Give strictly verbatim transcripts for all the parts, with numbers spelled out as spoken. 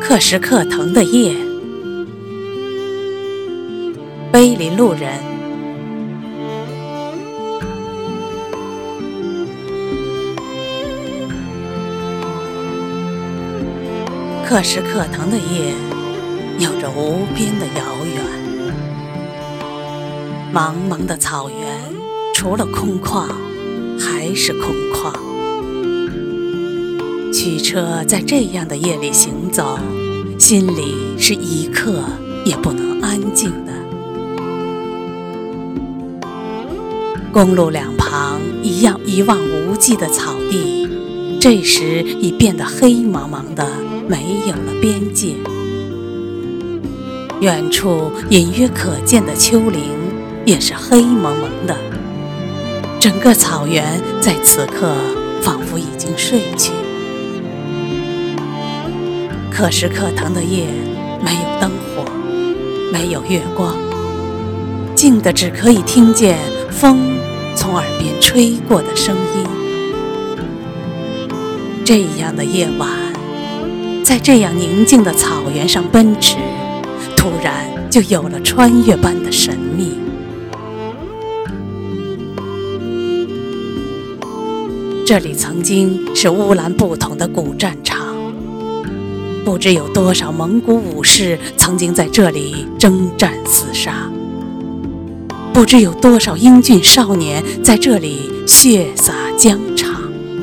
克什克腾的夜，碑林路人。克什克腾的夜，有着无边的遥远。茫茫的草原，除了空旷，还是空旷。驱车在这样的夜里行走，心里是一刻也不能安静的。公路两旁一样一望无际的草地，这时已变得黑茫茫的，没有了边界。远处隐约可见的丘陵也是黑蒙蒙的，整个草原在此刻仿佛已经睡去。克什克腾的夜，没有灯火，没有月光，静的只可以听见风从耳边吹过的声音。这样的夜晚，在这样宁静的草原上奔驰，突然就有了穿越般的神秘。这里曾经是乌兰布统的古战场，不知有多少蒙古武士曾经在这里征战厮杀，不知有多少英俊少年在这里血洒疆场。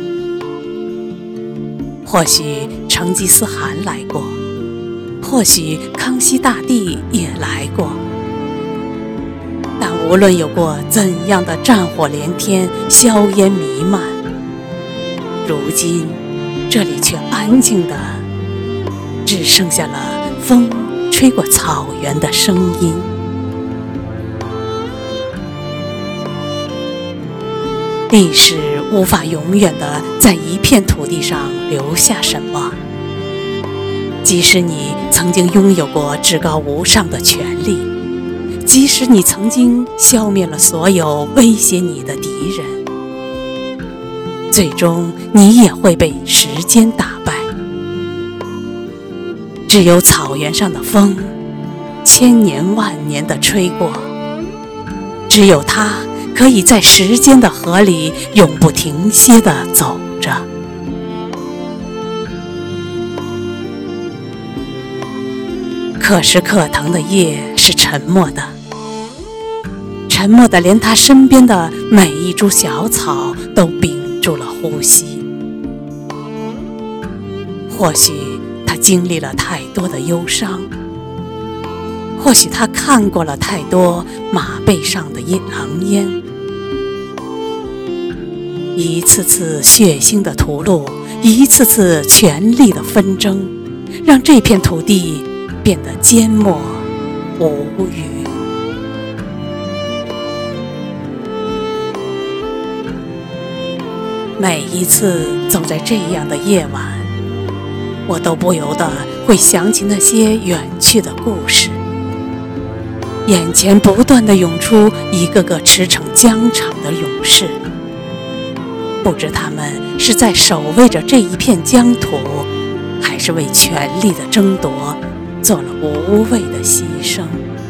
或许成吉思汗来过，或许康熙大帝也来过，但无论有过怎样的战火连天，硝烟弥漫，如今这里却安静的只剩下了风吹过草原的声音。历史无法永远的在一片土地上留下什么，即使你曾经拥有过至高无上的权利，即使你曾经消灭了所有威胁你的敌人，最终你也会被时间打败。只有草原上的风，千年万年地吹过，只有它可以在时间的河里永不停歇地走着。克什克腾的夜是沉默的，沉默的连他身边的每一株小草都屏住了呼吸。或许他经历了太多的忧伤，或许他看过了太多马背上的狼烟，一次次血腥的屠戮，一次次权力的纷争，让这片土地变得缄默无语。每一次走在这样的夜晚，我都不由得会想起那些远去的故事，眼前不断地涌出一个个驰骋疆场的勇士，不知他们是在守卫着这一片疆土，还是为权力的争夺做了无谓的牺牲。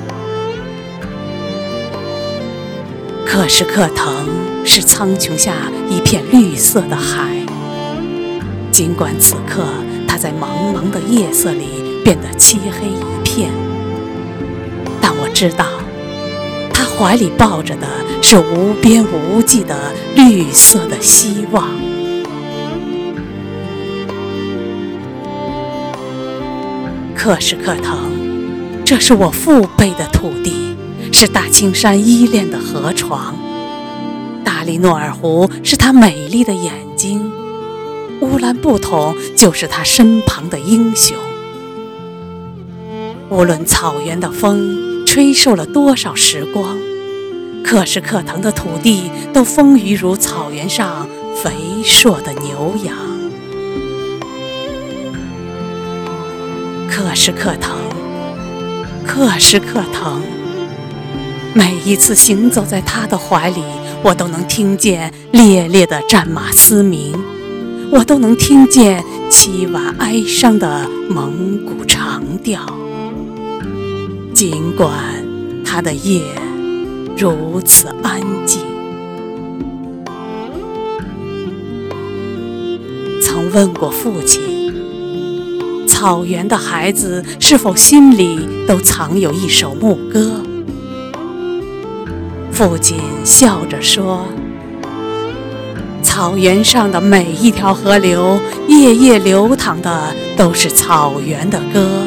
克什克腾是苍穹下一片绿色的海，尽管此刻它在茫茫的夜色里变得漆黑一片，但我知道他怀里抱着的是无边无际的绿色的希望。克什克腾，这是我父辈的土地，是大青山依恋的河床，大利诺尔湖是他美丽的眼睛，乌兰布统就是他身旁的英雄。无论草原的风吹瘦了多少时光，克什克腾的土地都丰腴如草原上肥硕的牛羊。克什克腾，克什克腾，每一次行走在他的怀里，我都能听见烈烈的战马嘶鸣， 我都能听见凄婉哀伤的蒙古长调。尽管它的夜如此安静。曾问过父亲，草原的孩子是否心里都藏有一首牧歌？父亲笑着说，草原上的每一条河流，夜夜流淌的都是草原的歌。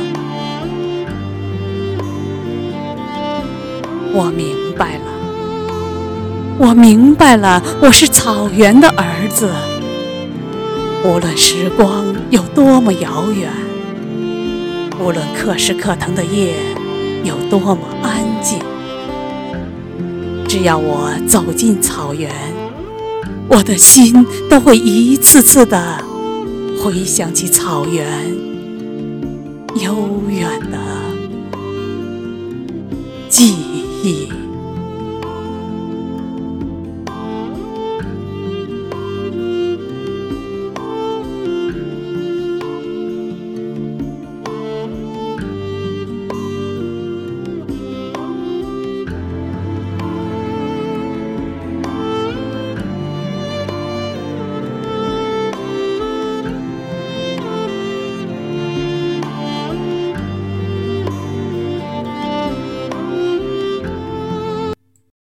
我明白了，我明白了，我是草原的儿子。无论时光有多么遥远，无论可湿可疼的夜有多么安静，只要我走进草原，我的心都会一次次地回想起草原悠远的记忆。